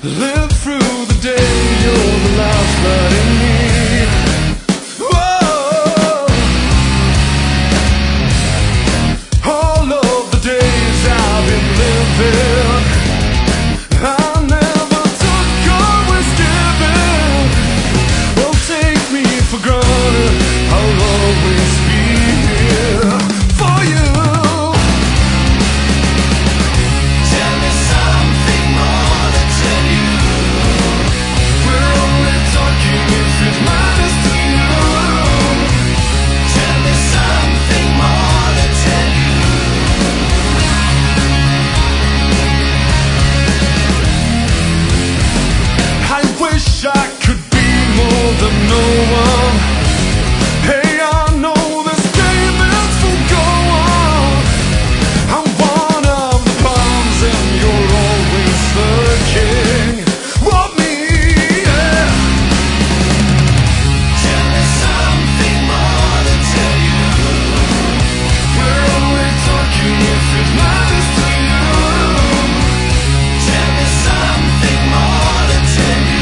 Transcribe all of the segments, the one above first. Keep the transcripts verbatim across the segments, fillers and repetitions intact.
Live through the day, you're the lifeblood in me. Whoa. All of the days I've been living, I never took always giving. Won't take me for granted, I'll always be here for you. Tell me something more to tell you. We're only talking if it matters to you. Tell me something more to tell you. I wish I could be more than no one. Hey, I know this game is for go on. I'm one of the pawns and you're always the king. Want me, yeah. Tell me something more to tell you. We're only talking if it matters to you. Tell me something more to tell you.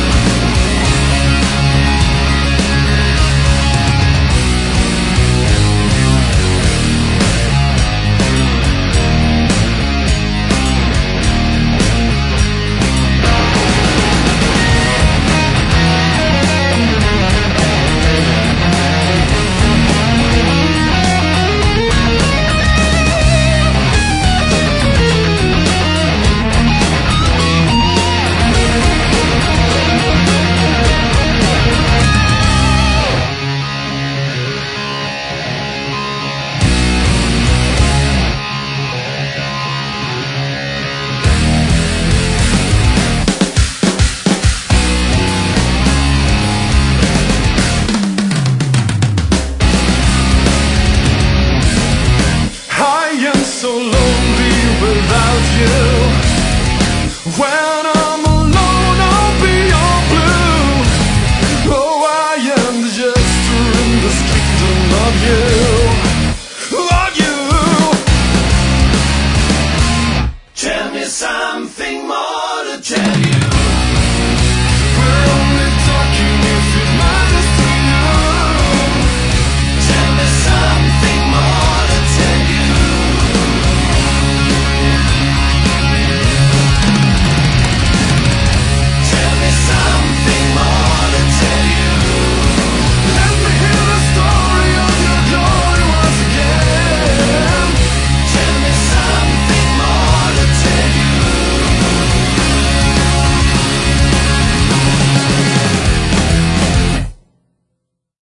I am so lonely without you. When I'm alone, I'll be all blue. Oh, I am the jester in this kingdom of you, of you. Tell me something more to tell you.